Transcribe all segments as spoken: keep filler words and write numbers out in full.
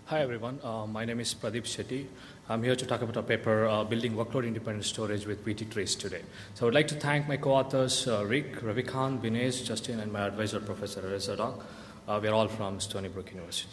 Hi everyone, uh, my name is Pradeep Shetty. I'm here to talk about a paper, uh, Building Workload Independent Storage with V T Trees today. So I would like to thank my co-authors, uh, Rick, Ravikant, Binesh, Justin, and my advisor, Professor Reza Doc. Uh, we're all from Stony Brook University.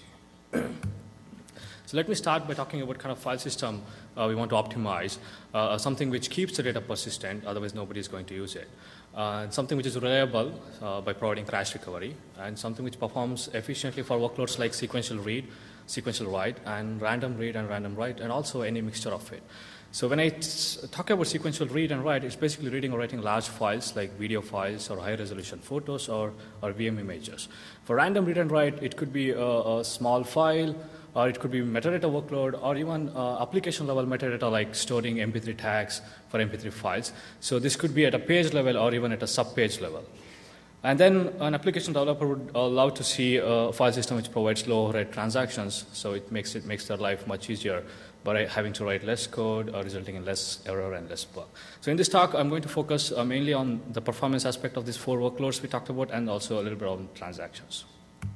So let me start by talking about kind of file system uh, we want to optimize, uh, something which keeps the data persistent, otherwise nobody is going to use it. Uh, something which is reliable uh, by providing crash recovery, and something which performs efficiently for workloads like sequential read, sequential write, and random read and random write, and also any mixture of it. So when I t- talk about sequential read and write, it's basically reading or writing large files like video files or high-resolution photos or, or V M images. For random read and write, it could be a, a small file, or it could be metadata workload, or even uh, application-level metadata like storing M P three tags for M P three files. So this could be at a page level or even at a sub-page level. And then an application developer would allow to see a file system which provides low-rate transactions, so it makes it makes their life much easier by having to write less code, uh, resulting in less error and less bug. So in this talk, I'm going to focus uh, mainly on the performance aspect of these four workloads we talked about, and also a little bit on transactions.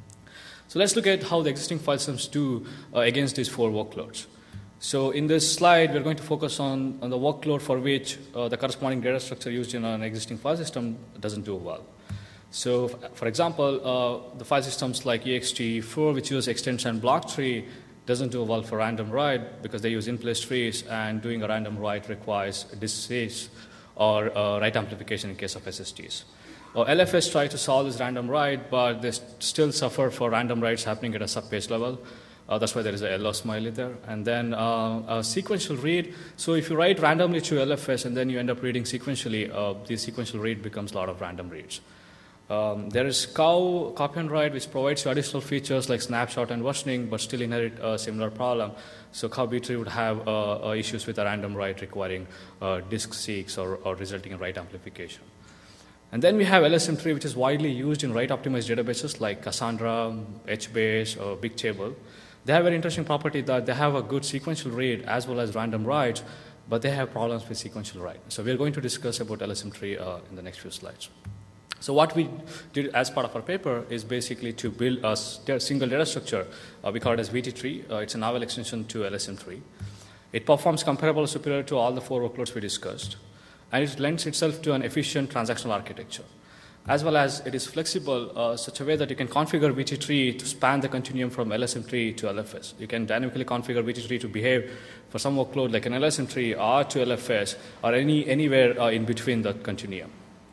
So let's look at how the existing file systems do uh, against these four workloads. So in this slide, we're going to focus on, on the workload for which uh, the corresponding data structure used in an existing file system doesn't do well. So, for example, uh, the file systems like E X T four, which use extension block tree, doesn't do well for random write because they use in-place trees, and doing a random write requires disk space or uh, write amplification in case of S S Ts. Or L F S try to solve this random write, but they st- still suffer for random writes happening at a sub-page level. Uh, that's why there is a yellow smiley there. And then uh, a sequential read. So if you write randomly to L F S and then you end up reading sequentially, uh, the sequential read becomes a lot of random reads. Um, there is C O W, copy and write, which provides you additional features like snapshot and versioning, but still inherit a similar problem. So C O W B tree would have uh, uh, issues with a random write requiring uh, disk seeks or, or resulting in write amplification. And then we have L S M tree, which is widely used in write-optimized databases like Cassandra, HBase, or Bigtable. They have an interesting property that they have a good sequential read as well as random writes, but they have problems with sequential write. So we're going to discuss about L S M tree uh, in the next few slides. So what we did as part of our paper is basically to build a single data structure. Uh, we call it as V T tree. Uh, it's a novel extension to L S M tree. It performs comparable or superior to all the four workloads we discussed, and it lends itself to an efficient transactional architecture, as well as it is flexible uh, such a way that you can configure V T tree to span the continuum from L S M tree to L F S. You can dynamically configure V T tree to behave for some workload like an L S M tree or to L F S or any anywhere uh, in between the continuum.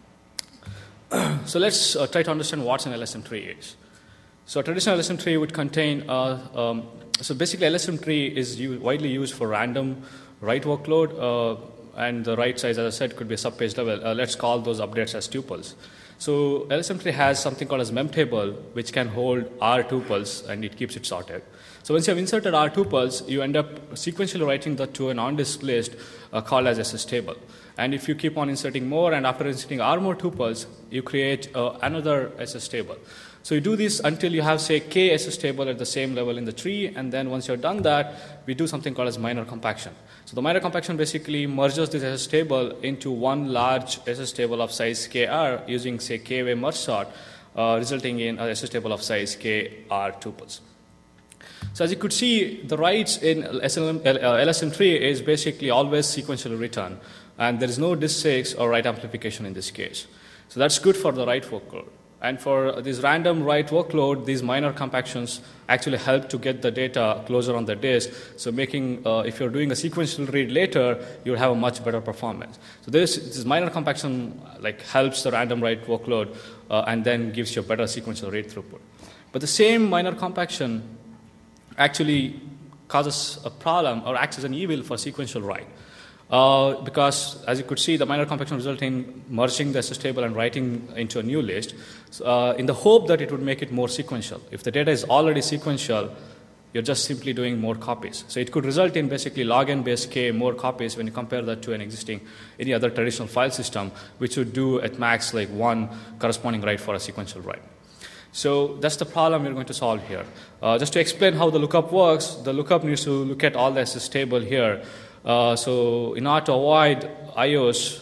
So let's uh, try to understand what an L S M tree is. So a traditional L S M tree would contain, uh, um, so basically L S M tree is u- widely used for random write workload, uh, and the write size, as I said, could be a sub-page level. Uh, let's call those updates as tuples. So L S M tree has something called as memtable, which can hold R tuples, and it keeps it sorted. So once you have inserted R tuples, you end up sequentially writing that to an on-disk list uh, called as S S table. And if you keep on inserting more, and after inserting R more tuples, you create uh, another S S table. So you do this until you have, say, K S S table at the same level in the tree, and then once you're done that, we do something called as minor compaction. So the minor compaction basically merges this S S table into one large S S table of size K R using, say, K-way merge sort, uh, resulting in an S S table of size K R tuples. So as you could see, the writes in L S M tree is basically always sequentially written, and there is no disk seeks or write amplification in this case. So that's good for the write workload. And for this random write workload, these minor compactions actually help to get the data closer on the disk. So making, uh, if you're doing a sequential read later, you'll have a much better performance. So this, this minor compaction like helps the random write workload uh, and then gives you a better sequential read throughput. But the same minor compaction actually causes a problem or acts as an evil for sequential write. Uh, because, as you could see, the minor compaction results in merging the S S table and writing into a new list uh, in the hope that it would make it more sequential. If the data is already sequential, you're just simply doing more copies. So it could result in basically log n base k more copies when you compare that to an existing, any other traditional file system, which would do at max like one corresponding write for a sequential write. So that's the problem we're going to solve here. Uh, just to explain how the lookup works, the lookup needs to look at all the S S table here. Uh, so in order to avoid I Os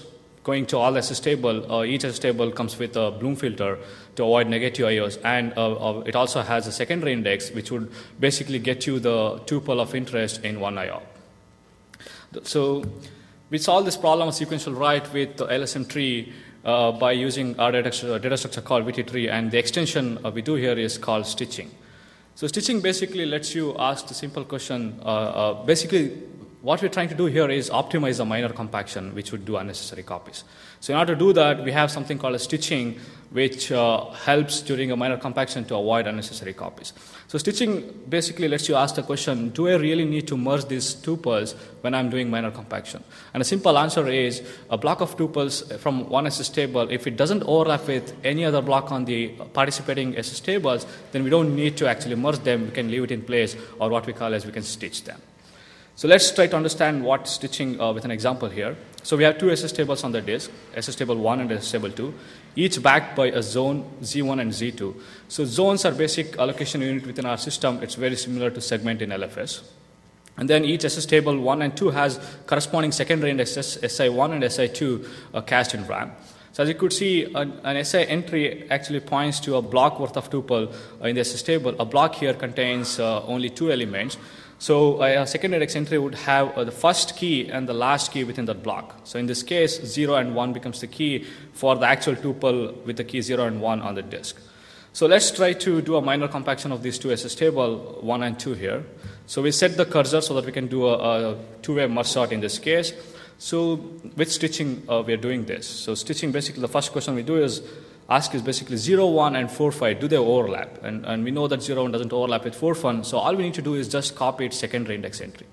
going to all S S table. Uh, each S S table comes with a Bloom filter to avoid negative I Os, and uh, uh, it also has a secondary index, which would basically get you the tuple of interest in one I O. So we solve this problem of sequential write with the L S M tree uh, by using our data, data structure called V T tree, and the extension uh, we do here is called stitching. So stitching basically lets you ask the simple question. Uh, uh, basically, what we're trying to do here is optimize the minor compaction, which would do unnecessary copies. So in order to do that, we have something called a stitching, which uh, helps during a minor compaction to avoid unnecessary copies. So stitching basically lets you ask the question, do I really need to merge these tuples when I'm doing minor compaction? And a simple answer is a block of tuples from one S S table, if it doesn't overlap with any other block on the participating S S tables, then we don't need to actually merge them. We can leave it in place, or what we call as we can stitch them. So let's try to understand what stitching uh, with an example here. So we have two S S tables on the disk, S S table one and S S table two, each backed by a zone Z one and Z two. So zones are basic allocation unit within our system. It's very similar to segment in L F S. And then each S S table one and two has corresponding secondary indexes, S I one and S I two, uh, cached in RAM. So as you could see, an, an S I entry actually points to a block worth of tuple uh, in the S S table. A block here contains uh, only two elements. So a second index entry would have uh, the first key and the last key within that block. So in this case, zero and one becomes the key for the actual tuple with the key zero and one on the disk. So let's try to do a minor compaction of these two S S table, one and two here. So we set the cursor so that we can do a, a two-way merge sort in this case. So with stitching, uh, we are doing this. So stitching, basically, the first question we do is ask is basically zero, one, and four, five, do they overlap? And, and we know that zero, one doesn't overlap with four, one, so all we need to do is just copy its secondary index entry.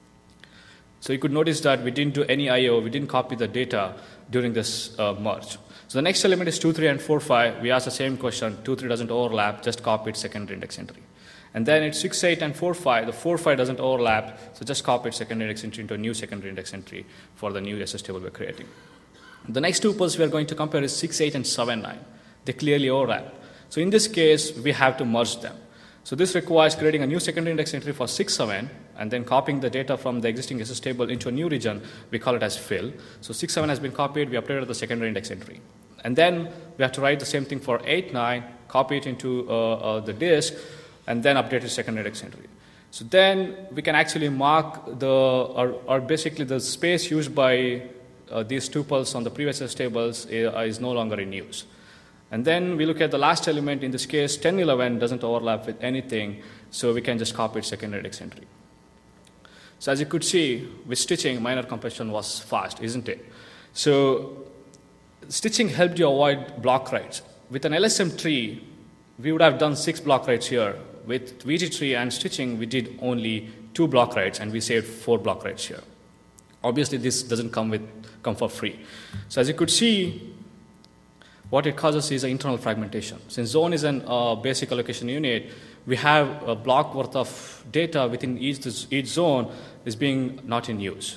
So you could notice that we didn't do any I O, we didn't copy the data during this uh, merge. So the next element is two, three, and four, five. We ask the same question, two, three doesn't overlap, just copy its secondary index entry. And then it's six, eight, and four, five. The four, five doesn't overlap, so just copy its secondary index entry into a new secondary index entry for the new S S table we're creating. The next tuples we are going to compare is six, eight, and seven, nine. They clearly overlap. So in this case, we have to merge them. So this requires creating a new secondary index entry for six, seven, and then copying the data from the existing S S table into a new region. We call it as fill. So six, seven has been copied. We updated the secondary index entry. And then we have to write the same thing for eight, nine, copy it into uh, uh, the disk, and then update the secondary index entry. So then we can actually mark the, or, or basically the space used by uh, these tuples on the previous S S tables is no longer in use. And then we look at the last element. In this case, ten, eleven doesn't overlap with anything, so we can just copy its secondary index entry. So as you could see, with stitching, minor compression was fast, isn't it? So stitching helped you avoid block writes. With an L S M tree, we would have done six block writes here. With V T tree and stitching, we did only two block writes, and we saved four block writes here. Obviously, this doesn't come with come for free. So as you could see, what it causes is an internal fragmentation. Since zone is a uh, basic allocation unit, we have a block worth of data within each, each zone is being not in use.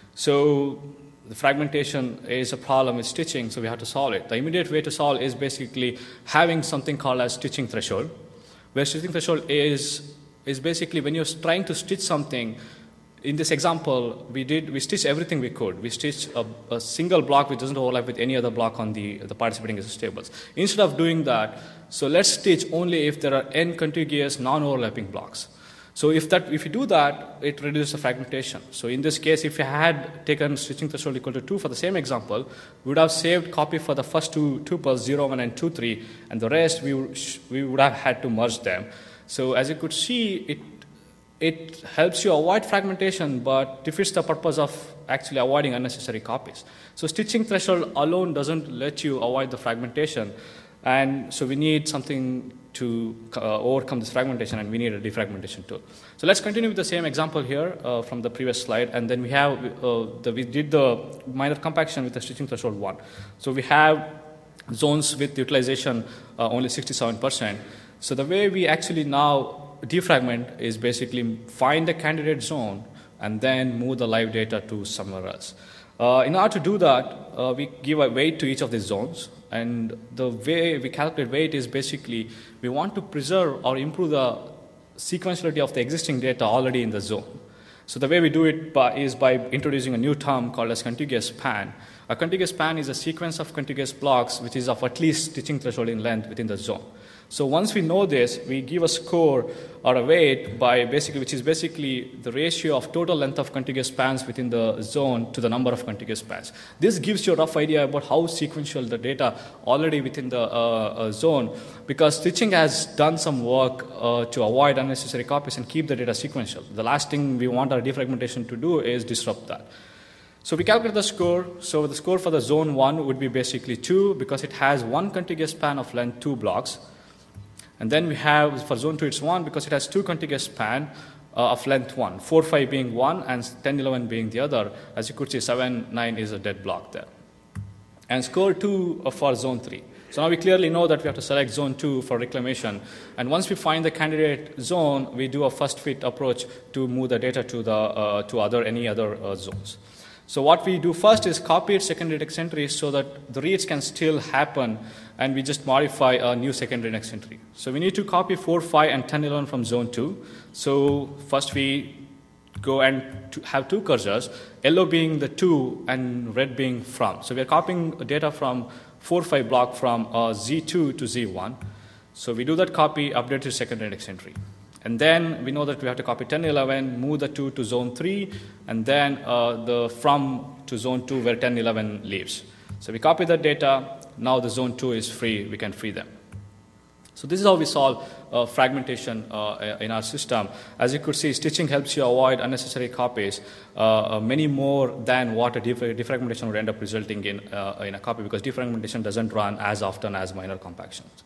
So the fragmentation is a problem with stitching, so we have to solve it. The immediate way to solve is basically having something called as stitching threshold, where stitching threshold is, is basically when you're trying to stitch something. In this example, we did we stitched everything we could. We stitched a, a single block which doesn't overlap with any other block on the, the participating S S tables. Instead of doing that, so let's stitch only if there are n contiguous non-overlapping blocks. So if that if you do that, it reduces the fragmentation. So in this case, if you had taken stitching threshold equal to two for the same example, we would have saved copy for the first two tuples, zero, one, and two, three, and the rest we would, we would have had to merge them. So as you could see, it It helps you avoid fragmentation, but defeats the purpose of actually avoiding unnecessary copies. So stitching threshold alone doesn't let you avoid the fragmentation, and so we need something to uh, overcome this fragmentation, and we need a defragmentation tool. So let's continue with the same example here uh, from the previous slide, and then we have uh, the, we did the minor compaction with the stitching threshold one. So we have zones with utilization uh, only sixty-seven percent. So the way we actually now defragment is basically find the candidate zone and then move the live data to somewhere else. Uh, in order to do that, uh, we give a weight to each of these zones, and the way we calculate weight is basically we want to preserve or improve the sequentiality of the existing data already in the zone. So the way we do it by, is by introducing a new term called as contiguous span. A contiguous span is a sequence of contiguous blocks which is of at least stitching threshold in length within the zone. So once we know this, we give a score or a weight by basically, which is basically the ratio of total length of contiguous spans within the zone to the number of contiguous spans. This gives you a rough idea about how sequential the data already within the uh, uh, zone, because stitching has done some work uh, to avoid unnecessary copies and keep the data sequential. The last thing we want our defragmentation to do is disrupt that. So we calculate the score. So the score for the zone one would be basically two, because it has one contiguous span of length two blocks. And then we have, for zone two, it's one, because it has two contiguous span uh, of length one, four, five being one, and ten, eleven being the other. As you could see, seven, nine is a dead block there. And score two uh, for zone three. So now we clearly know that we have to select zone two for reclamation. And once we find the candidate zone, we do a first fit approach to move the data to, the, uh, to other, any other uh, zones. So what we do first is copy its secondary index entries so that the reads can still happen, and we just modify a new secondary index entry. So we need to copy four, five, and ten, eleven from zone two. So first we go and to have two cursors, yellow being the two and red being from. So we are copying data from four, five block from uh, Z two to Z one. So we do that copy, update to secondary index entry. And then we know that we have to copy ten, eleven, move the two to zone three, and then uh, the from to zone two where ten, eleven leaves. So we copy that data. Now the zone two is free. We can free them. So this is how we solve uh, fragmentation uh, in our system. As you could see, stitching helps you avoid unnecessary copies, uh, uh, many more than what a def defragmentation would end up resulting in uh, in a copy, because defragmentation doesn't run as often as minor compactions.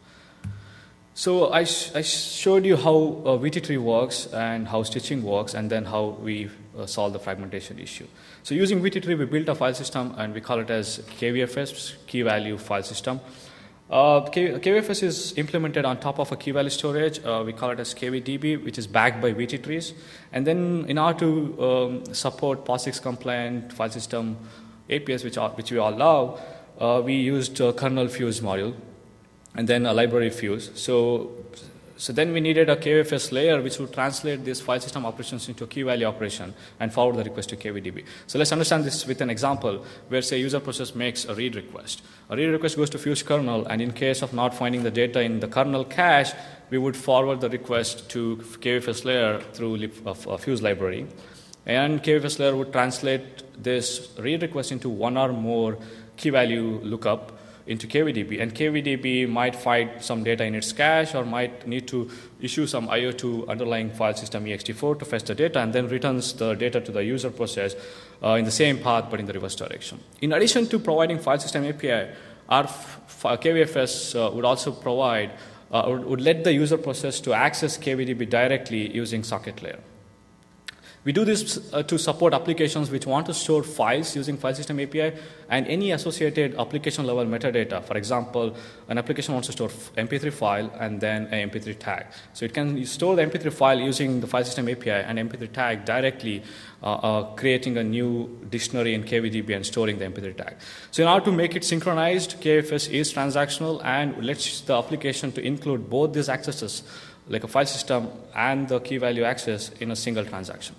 So I, sh I showed you how uh, V T tree works and how stitching works, and then how we uh, solve the fragmentation issue. So using V T tree, we built a file system, and we call it as K V F S, Key Value File System. Uh, K V F S is implemented on top of a key value storage. Uh, we call it as K V D B, which is backed by V T trees. And then in order to um, support POSIX compliant file system A P Is, which, are, which we all love, uh, we used a kernel fuse module, and then a library fuse. So, so then we needed a K V F S layer which would translate these file system operations into a key value operation and forward the request to K V D B. So let's understand this with an example where, say, user process makes a read request. A read request goes to fuse kernel, and in case of not finding the data in the kernel cache, we would forward the request to K V F S layer through a fuse library. And K V F S layer would translate this read request into one or more key value lookup into K V D B, and K V D B might find some data in its cache, or might need to issue some I O to underlying file system E X T four to fetch the data, and then returns the data to the user process uh, in the same path but in the reverse direction. In addition to providing file system A P I, our K V F S uh, would also provide, uh, would, would let the user process to access K V D B directly using socket layer. We do this uh, to support applications which want to store files using file system A P I and any associated application level metadata. For example, an application wants to store M P three file and then an M P three tag. So it can store the M P three file using the file system A P I and M P three tag directly, uh, uh, creating a new dictionary in K V D B and storing the M P three tag. So in order to make it synchronized, K V F S is transactional and lets the application to include both these accesses, like a file system and the key value access, in a single transaction.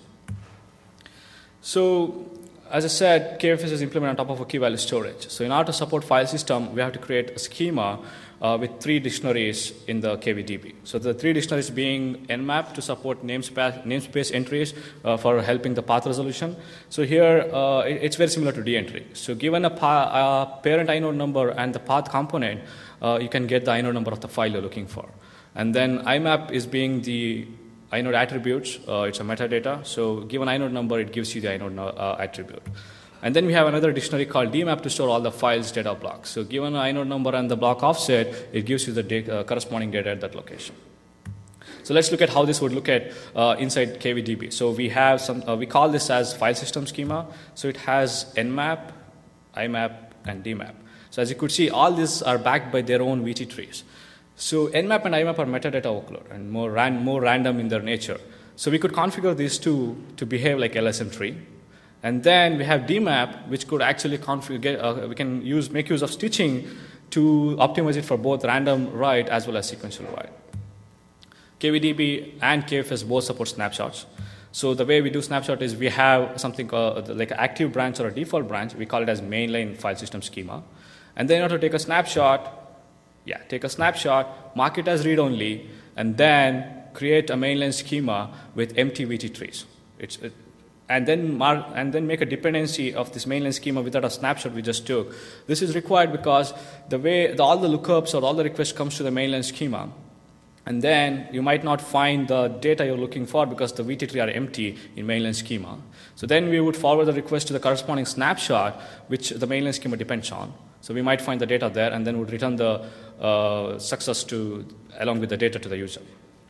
So, as I said, K V F S is implemented on top of a key value storage. So in order to support file system, we have to create a schema uh, with three dictionaries in the K V D B. So the three dictionaries being Nmap to support namespace, namespace entries uh, for helping the path resolution. So here, uh, it, it's very similar to D-entry. So given a, pa a parent inode number and the path component, uh, you can get the inode number of the file you're looking for. And then Imap is being the inode attributes, uh, it's a metadata. So given inode number, it gives you the inode uh, attribute. And then we have another dictionary called dmap to store all the files data blocks. So given an inode number and the block offset, it gives you the data, uh, corresponding data at that location. So let's look at how this would look at uh, inside K V D B. So we have some, uh, we call this as file system schema. So it has Nmap, Imap, and dmap. So as you could see, all these are backed by their own V T trees. So Nmap and Imap are metadata overload and more, ran, more random in their nature. So we could configure these two to behave like L S M tree. And then we have dmap, which could actually configure, uh, we can use, make use of stitching to optimize it for both random write as well as sequential write. K V D B and K V F S both support snapshots. So the way we do snapshot is we have something called like an active branch or a default branch. We call it as mainline file system schema. And then in order to take a snapshot, yeah, take a snapshot, mark it as read-only, and then create a mainline schema with empty V T trees. It's, it, and then mark, and then make a dependency of this mainline schema without a snapshot we just took. This is required because the way the, all the lookups or all the requests comes to the mainline schema, and then you might not find the data you're looking for because the V T tree are empty in mainline schema. So then we would forward the request to the corresponding snapshot, which the mainline schema depends on. So we might find the data there, and then would return the uh, success to along with the data to the user.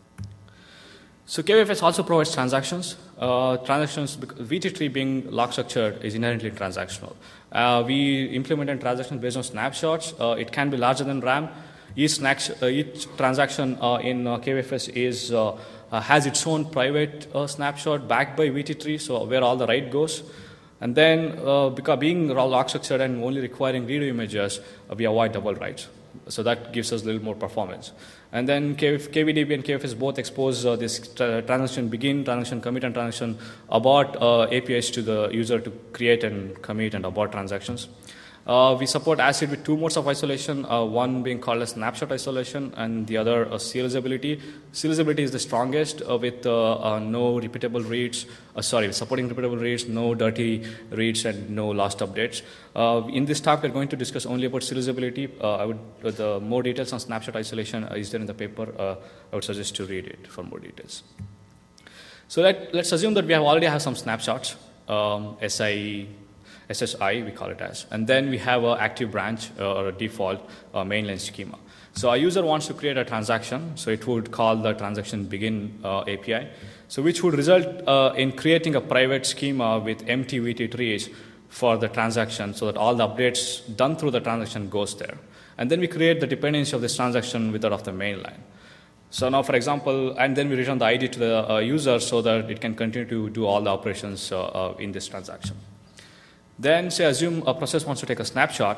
So K V F S also provides transactions. Uh, transactions, V T tree being log structured is inherently transactional. Uh, we implemented transactions based on snapshots. Uh, it can be larger than RAM. Each, snack, uh, each transaction uh, in uh, K V F S is, uh, uh, has its own private uh, snapshot backed by V T tree, so where all the write goes. And then, uh, because being log structured and only requiring redo images, uh, we avoid double writes. So that gives us a little more performance. And then K V D B and K V F S both expose uh, this tra- transaction begin, transaction commit, and transaction abort uh, A P Is to the user to create and commit and abort transactions. Uh, we support ACID with two modes of isolation, uh, one being called a snapshot isolation and the other uh, serializability. Serializability is the strongest uh, with uh, uh, no repeatable reads, uh, sorry, supporting repeatable reads, no dirty reads, and no lost updates. Uh, in this talk, we're going to discuss only about serializability. Uh, I would, uh, the more details on snapshot isolation uh, is there in the paper. Uh, I would suggest to read it for more details. So let, let's assume that we have already have some snapshots, um, S I E, S S I, we call it as. And then we have an active branch uh, or a default uh, mainline schema. So our user wants to create a transaction, so it would call the transaction begin uh, A P I, so which would result uh, in creating a private schema with empty V T trees for the transaction so that all the updates done through the transaction goes there. And then we create the dependency of this transaction with that of the mainline. So now, for example, and then we return the I D to the uh, user so that it can continue to do all the operations uh, uh, in this transaction. Then, say, assume a process wants to take a snapshot.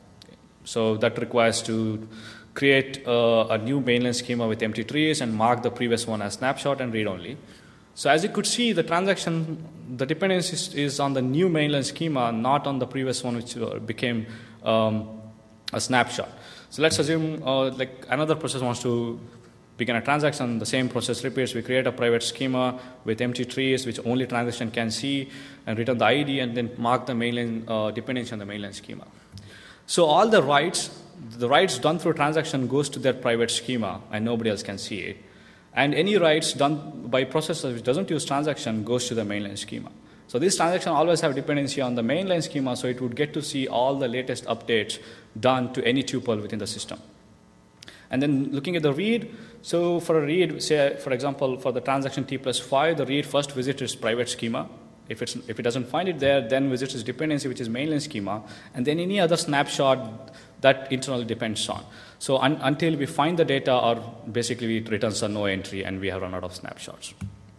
So that requires to create uh, a new mainline schema with empty trees and mark the previous one as snapshot and read only. So as you could see, the transaction, the dependency is, is on the new mainline schema, not on the previous one, which uh, became um, a snapshot. So let's assume uh, like another process wants to begin a transaction, the same process repeats. We create a private schema with empty trees, which only transaction can see, and return the I D, and then mark the mainline uh, dependency on the mainline schema. So all the writes, the writes done through transaction goes to their private schema, and nobody else can see it. And any writes done by processor which doesn't use transaction goes to the mainline schema. So this transaction always have dependency on the mainline schema, so it would get to see all the latest updates done to any tuple within the system. And then looking at the read, so for a read, say, for example, for the transaction T plus five, the read first visits its private schema. If, it's, if it doesn't find it there, then visits its dependency, which is mainline schema, and then any other snapshot that internally depends on. So un, until we find the data, or basically it returns a no entry, and we have run out of snapshots.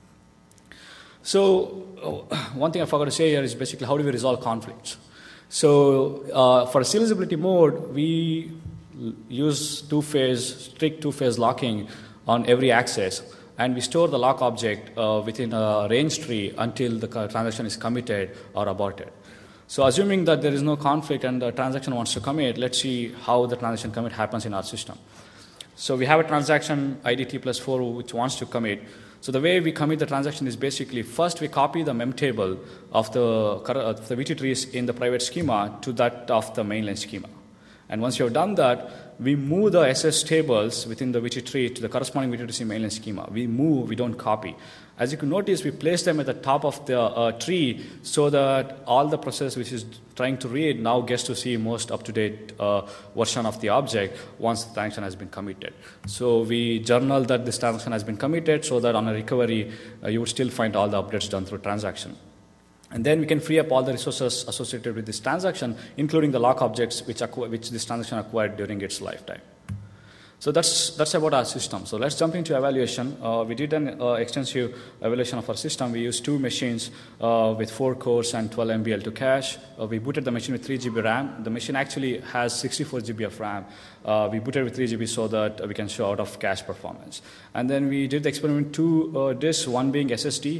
So oh, one thing I forgot to say here is basically how do we resolve conflicts. So uh, for serializability mode, we use two-phase, strict two-phase locking on every access, and we store the lock object uh, within a range tree until the transaction is committed or aborted. So assuming that there is no conflict and the transaction wants to commit, let's see how the transaction commit happens in our system. So we have a transaction I D T plus four which wants to commit. So the way we commit the transaction is basically first we copy the mem table of the, of the V T trees in the private schema to that of the mainline schema. And once you have done that, we move the S S tables within the V T tree to the corresponding V T tree mainline schema. We move, we don't copy. As you can notice, we place them at the top of the uh, tree so that all the process which is trying to read now gets to see most up-to-date uh, version of the object once the transaction has been committed. So we journal that this transaction has been committed so that on a recovery, uh, you would still find all the updates done through transaction. And then we can free up all the resources associated with this transaction, including the lock objects which, acqu- which this transaction acquired during its lifetime. So that's that's about our system. So let's jump into evaluation. Uh, we did an uh, extensive evaluation of our system. We used two machines uh, with four cores and twelve M B L to cache. Uh, we booted the machine with three G B RAM. The machine actually has sixty-four G B of RAM. Uh, we booted with three G B so that we can show out of cache performance. And then we did the experiment with two uh, disks, one being S S D.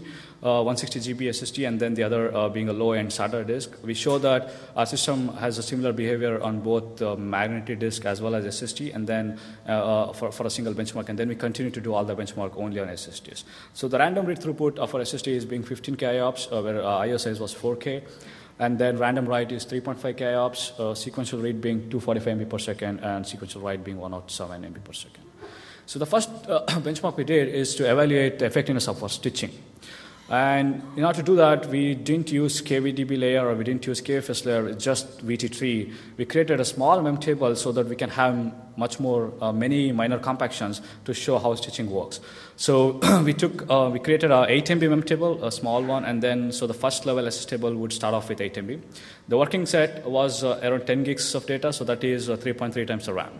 uh, one sixty G B S S D, and then the other uh, being a low-end SATA disk. We show that our system has a similar behavior on both uh, magnetic disk as well as S S D, and then uh, uh, for, for a single benchmark, and then we continue to do all the benchmark only on S S Ds. So the random read throughput of our S S D is being fifteen K I O P S, uh, where uh, I O size was four K. And then random write is three point five K I O P S, uh, sequential read being two hundred forty-five megabits per second, and sequential write being one hundred seven megabits per second. So the first uh, benchmark we did is to evaluate the effectiveness of our stitching. And in order to do that, we didn't use K V D B layer or we didn't use K F S layer, it's just V T tree. We created a small mem table so that we can have much more, uh, many minor compactions to show how stitching works. So we took, uh, we created a eight M B mem table, a small one, and then so the first level S S table would start off with eight M B. The working set was uh, around ten gigs of data, so that is uh, three point three times the RAM.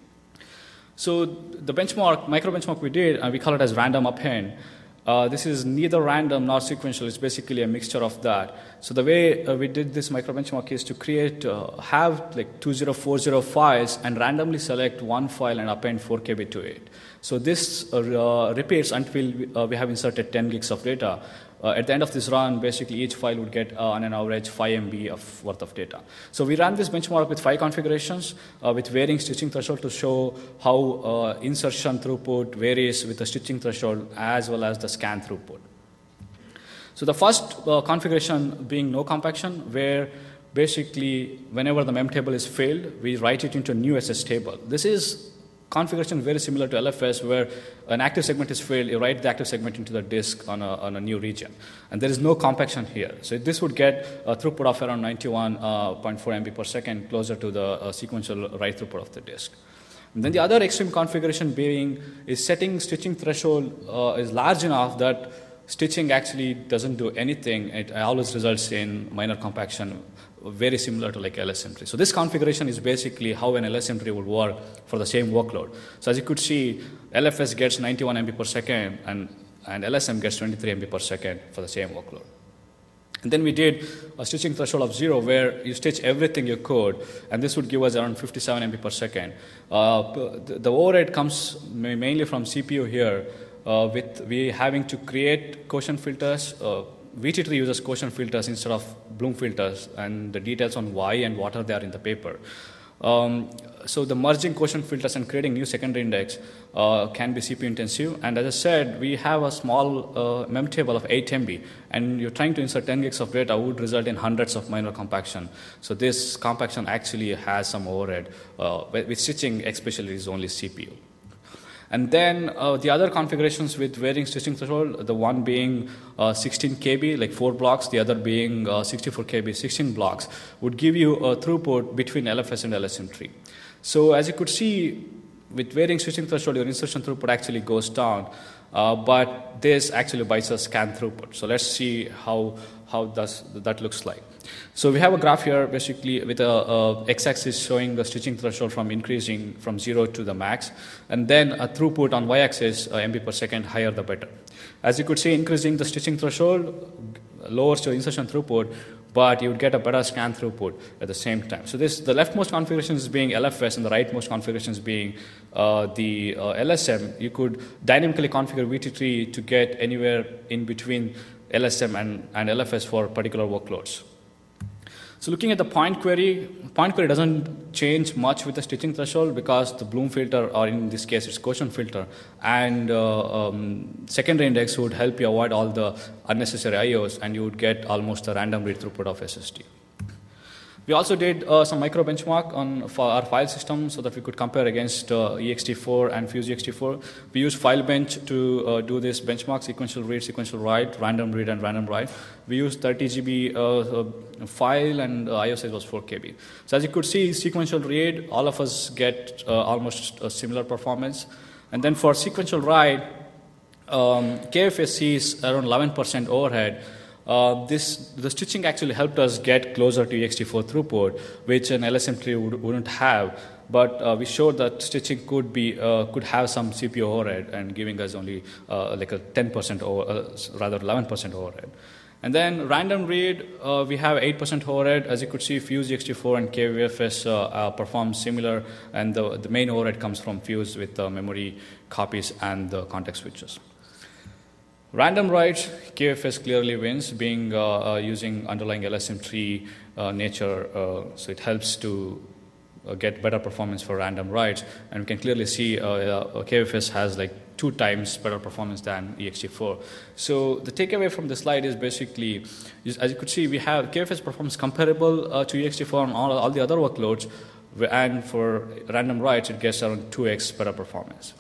So the benchmark, micro benchmark we did, and we call it as random append. Uh, this is neither random nor sequential. It's basically a mixture of that. So the way uh, we did this micro benchmark is to create, uh, have like two thousand forty files and randomly select one file and append four K B to it. So this uh, uh, repeats until we, uh, we have inserted ten gigs of data. Uh, at the end of this run, basically each file would get uh, on an average five M B of worth of data. So we ran this benchmark with five configurations uh, with varying stitching threshold to show how uh, insertion throughput varies with the stitching threshold as well as the scan throughput. So the first uh, configuration being no compaction, where basically whenever the mem table is filled, we write it into a new S S table. This is configuration very similar to L F S, where an active segment is filled, you write the active segment into the disk on a, on a new region. And there is no compaction here. So this would get a throughput of around ninety-one point four megabits per second, closer to the uh, sequential write throughput of the disk. And then the other extreme configuration being is setting stitching threshold uh, is large enough that stitching actually doesn't do anything. It always results in minor compaction, very similar to like L S M tree. So this configuration is basically how an L S M tree would work for the same workload. So as you could see, L F S gets ninety-one megabits per second and, and L S M gets twenty-three megabits per second for the same workload. And then we did a stitching threshold of zero where you stitch everything you could, and this would give us around fifty-seven megabits per second. Uh, the, the overhead comes mainly from C P U here, uh, with we having to create quotient filters. Uh, V T tree uses quotient filters instead of Bloom filters, and the details on why and what are there in the paper. Um, so the merging quotient filters and creating new secondary index uh, can be C P U intensive. And as I said, we have a small uh, mem table of eight M B, and you're trying to insert ten gigs of data would result in hundreds of minor compaction. So this compaction actually has some overhead. Uh, with stitching, especially, is only C P U. And then uh, the other configurations with varying stitching threshold, the one being uh, sixteen K B, like four blocks, the other being uh, sixty-four K B, sixteen blocks, would give you a throughput between L F S and L S M tree. So as you could see, with varying stitching threshold, your insertion throughput actually goes down, uh, but this actually bites a scan throughput. So let's see how, how does, that looks like. So we have a graph here basically with a, a x-axis showing the stitching threshold from increasing from zero to the max, and then a throughput on y-axis, uh, M B per second, higher the better. As you could see, increasing the stitching threshold lowers your insertion throughput, but you would get a better scan throughput at the same time. So this, the leftmost configuration is being L F S and the rightmost configuration is being uh, the uh, L S M. You could dynamically configure V T tree to get anywhere in between L S M and, and L F S for particular workloads. So looking at the point query, point query doesn't change much with the stitching threshold because the Bloom filter, or in this case it's quotient filter, and uh, um, secondary index would help you avoid all the unnecessary I Os, and you would get almost a random read throughput of S S D. We also did uh, some micro benchmark on for our file system so that we could compare against uh, E X T four and Fuse E X T four. We used FileBench to uh, do this benchmark: sequential read, sequential write, random read, and random write. We used thirty G B uh, uh, file, and uh, I O size was four K B. So as you could see, sequential read, all of us get uh, almost a similar performance. And then for sequential write, um, K F S C is around eleven percent overhead. Uh, this, the stitching actually helped us get closer to E X T four throughput, which an L S M tree would, wouldn't have. But uh, we showed that stitching could be uh, could have some C P U overhead, and giving us only uh, like a ten percent over, uh, rather eleven percent overhead. And then random read, uh, we have eight percent overhead. As you could see, Fuse E X T four and K V F S uh, uh, perform similar, and the, the main overhead comes from Fuse with uh, memory copies and the context switches. Random writes, K F S clearly wins, being uh, uh, using underlying L S M tree uh, nature, uh, so it helps to uh, get better performance for random writes, and we can clearly see uh, uh, K F S has like two times better performance than E X T four. So the takeaway from the slide is basically, as you could see, we have K F S performance comparable uh, to E X T four on all, all the other workloads, and for random writes, it gets around two x better performance.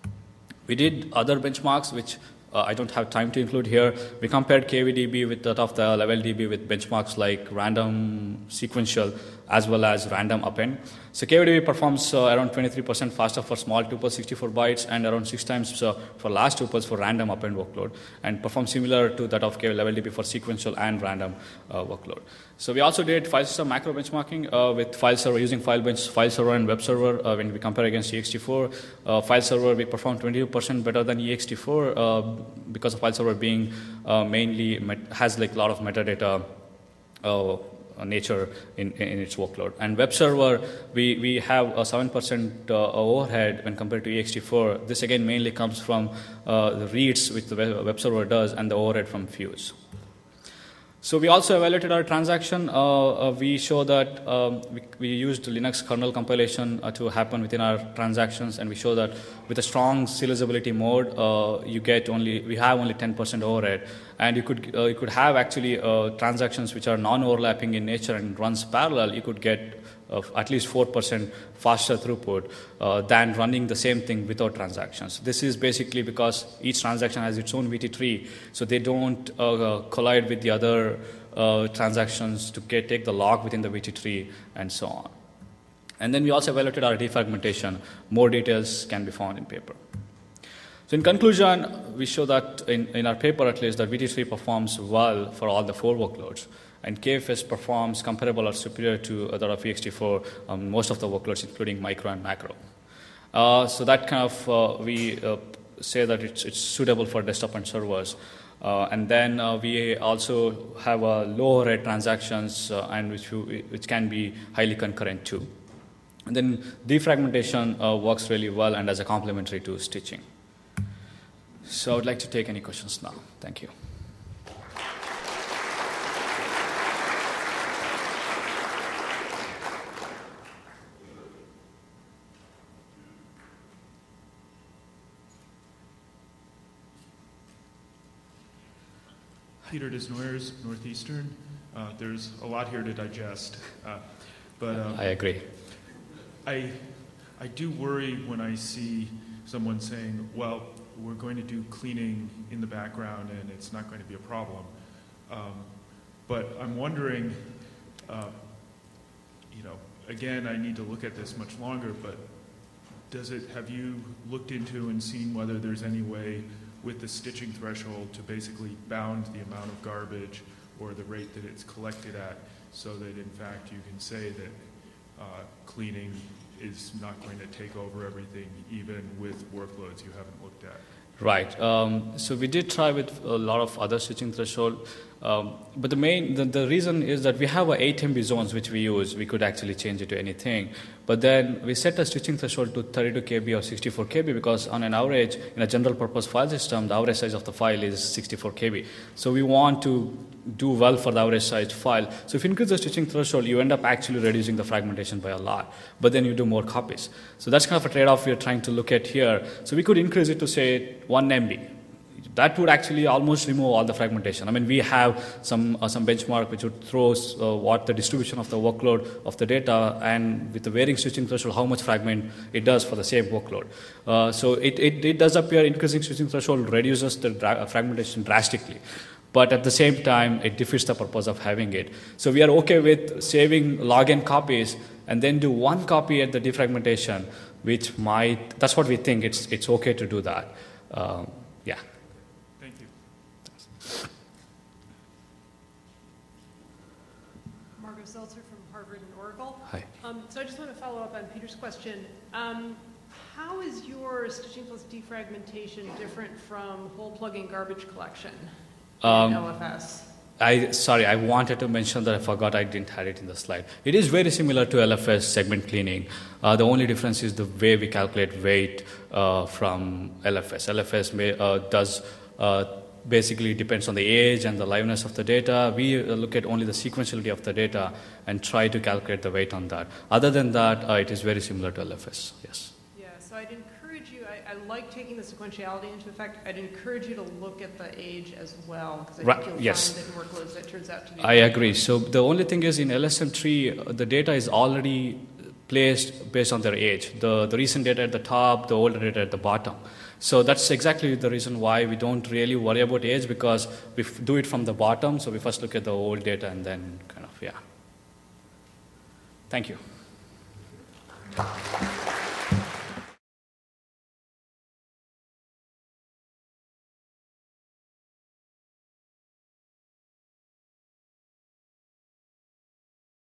We did other benchmarks, which uh, I don't have time to include here. We compared K V D B with that of the Level D B with benchmarks like random sequential as well as random append. So K V D B performs uh, around twenty-three percent faster for small tuples, sixty-four bytes, and around six times uh, for large tuples for random append workload, and performs similar to that of K Level D B for sequential and random uh, workload. So we also did file system macro benchmarking uh, with file server using file bench, file server, and web server. Uh, when we compare against E X T four, uh, file server we performed twenty-two percent better than E X T four uh, because of file server being uh, mainly met- has like a lot of metadata Uh, nature in, in its workload. And web server, we, we have a seven percent uh, overhead when compared to E X T four. This again mainly comes from uh, the reads which the web server does and the overhead from Fuse. So we also evaluated our transaction. Uh, uh, we show that um, we, we used Linux kernel compilation uh, to happen within our transactions, and we show that with a strong serializability mode, uh, you get only we have only ten percent overhead, and you could uh, you could have actually uh, transactions which are non-overlapping in nature and runs parallel. You could get of at least four percent faster throughput uh, than running the same thing without transactions. This is basically because each transaction has its own V T tree, so they don't uh, collide with the other uh, transactions to get, take the log within the V T tree and so on. And then we also evaluated our defragmentation. More details can be found in paper. So in conclusion, we show that in, in our paper at least that V T tree performs well for all the four workloads, and K F S performs comparable or superior to that of E X T four on most of the workloads, including micro and macro. Uh, so that kind of, uh, we uh, say that it's, it's suitable for desktop and servers. Uh, and then uh, we also have uh, low overhead transactions, uh, and which, we, which can be highly concurrent too. And then defragmentation uh, works really well and as a complementary to stitching. So I would like to take any questions now. Thank you. Peter Desnoyers, Northeastern. Uh, there's a lot here to digest, uh, but um, I agree. I I do worry when I see someone saying, "Well, we're going to do cleaning in the background, and it's not going to be a problem." Um, but I'm wondering, uh, you know, again, I need to look at this much longer. But does it? Have you looked into and seen whether there's any way with the stitching threshold to basically bound the amount of garbage or the rate that it's collected at, so that in fact you can say that uh, cleaning is not going to take over everything, even with workloads you haven't looked at? Right. Um, so we did try with a lot of other stitching threshold, um, but the main the, the reason is that we have a eight M B zones which we use. We could actually change it to anything, but then we set a stitching threshold to thirty-two K B or sixty-four K B because on an average in a general purpose file system, the average size of the file is sixty-four K B. So we want to do well for the average sized file. So if you increase the stitching threshold, you end up actually reducing the fragmentation by a lot, but then you do more copies. So that's kind of a trade-off we're trying to look at here. So we could increase it to say one M B. That would actually almost remove all the fragmentation. I mean, we have some uh, some benchmark which would throw uh, what the distribution of the workload of the data, and with the varying switching threshold, how much fragment it does for the same workload. Uh, so it, it, it does appear increasing switching threshold reduces the dra- fragmentation drastically. But at the same time, it defeats the purpose of having it. So we are okay with saving log n copies and then do one copy at the defragmentation, which might, that's what we think, it's it's okay to do that. Um, yeah. Thank you. Margot Seltzer from Harvard and Oracle. Hi. Um, so I just want to follow up on Peter's question. Um, how is your stitching plus defragmentation different from hole plugging garbage collection in Um, L F S? I sorry, I wanted to mention that I forgot I didn't have it in the slide. It is very similar to L F S segment cleaning. Uh, the only difference is the way we calculate weight uh, from L F S. L F S may, uh, does uh, basically depends on the age and the liveness of the data. We uh, look at only the sequentiality of the data and try to calculate the weight on that. Other than that, uh, it is very similar to L F S, yes. Yeah, so I'd encourage you, I, I like taking the sequentiality into effect. I'd encourage you to look at the age as well, because I Right, think you'll yes. find that in workloads that turns out to be... I agree. So the only thing is in L S M three, uh, the data is already placed based on their age. The, the recent data at the top, the older data at the bottom. So that's exactly the reason why we don't really worry about age, because we f- do it from the bottom. So we first look at the old data and then kind of, yeah. Thank you.